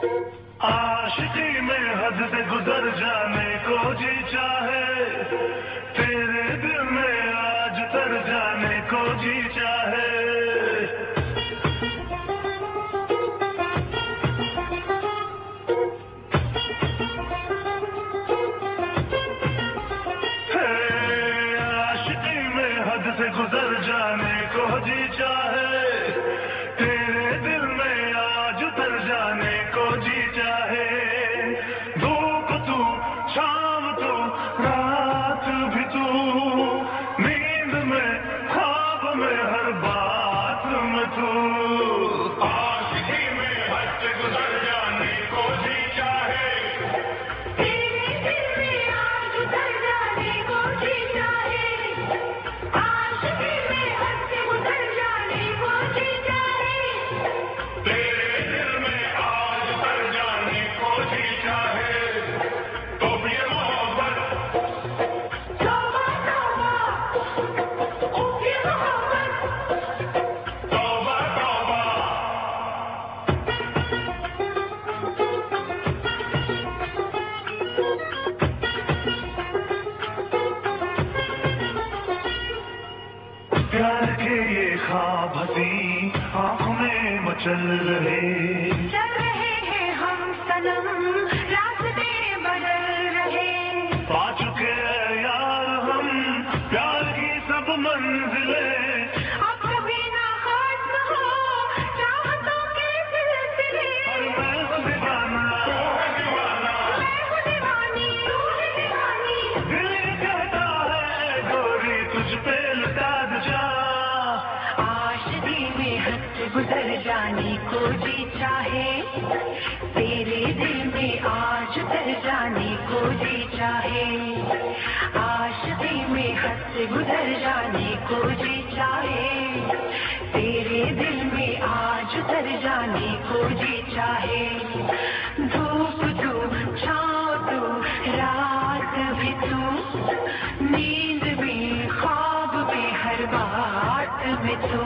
आशिकी में हद से गुजर जाने को जी चाहे, तेरे दिल में आज तर जाने को जी चाहे। आशिकी में हद से गुजर जाने को जी चाहे, तेरे दिल में आज उतर जाने को जी चाहे। धूप तू, शाम तू, रात भी तू, नींद में, ख्वाब में, हर बात में तू। आशिकी में हद से गुजर जाने को जी चाहे, तेरे दिल में आज उतर जाने को जी चाहे। आशिकी में हद से गुजर जाने को जी चाहे, तेरे दिल में आज उतर जाने को जी चाहे। तो ये मोहब्बत, तौबा तौबा, ये मोहब्बत। तौबा तौबा। प्यार के ये ख्वाब हंसी आँखों में मचल रहे, चल रहे हैं हम सनम, रास्ते बदल रहे। पा चुके हैं यार हम प्यार की सब मंजिलें। अब कभी ना खत्म हो चाहतों के सिलसिले। और मैं हूँ दीवाना, तू है दीवाना, मैं हूँ दीवानी, तू है दीवानी। दिल ये कहता है गोरी तुझ पे लुटा दे जा। आशिकी में हद से गुजर जाने को जी चाहे, तेरे दिल में आज उतर जाने को जी चाहे। आशिकी में हद से गुजर जाने को जी चाहे, तेरे दिल में आज उतर जाने को जी चाहे। धूप तू, छाँव तू, रात भी तू, नींद में, ख्वाब में, हर बात में तू।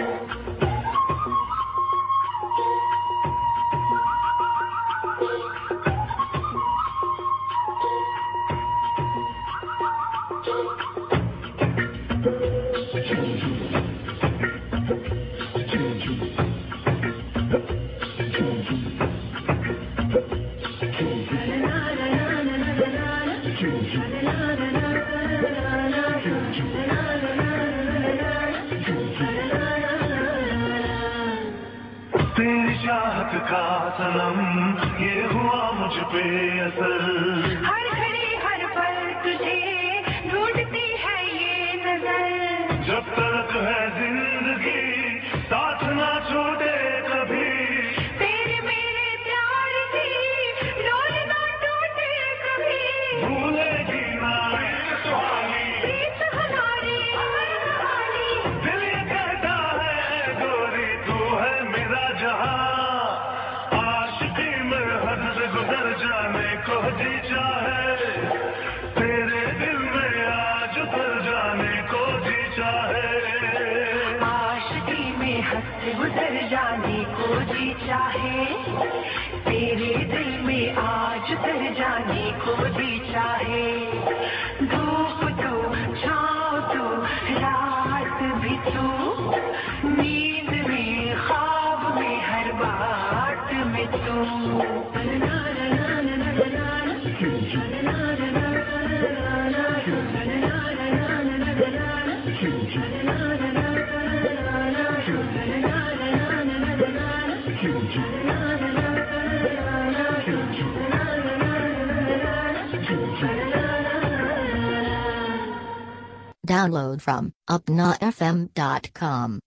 तेरी चाहत का सनम ये हुआ मुझ पे असर, हर घड़ी हर पल तुझे ढूंढती है ये नजर। जब तक है जिंदगी साथ ना छोड़े कभी। तेरे मेरे प्यार की डोर ना टूटे कभी। भूलेगी ना ये सुहानी, प्रीत हमारी अमर कहानी। दिल ये कहता है गोरी तू है मेरा जहां। आशिकी में हद से गुजर जाने को जी चाहे, तेरे दिल में आज उतर जाने को जी चाहे। आशिकी में हद से गुजर जाने को जी चाहे, तेरे दिल में आज उतर जाने को जी चाहे। धूप तू, छाँव तू, रात भी तू, नींद में, ख्वाब में, हर बात में तू। Download from upnafm.com.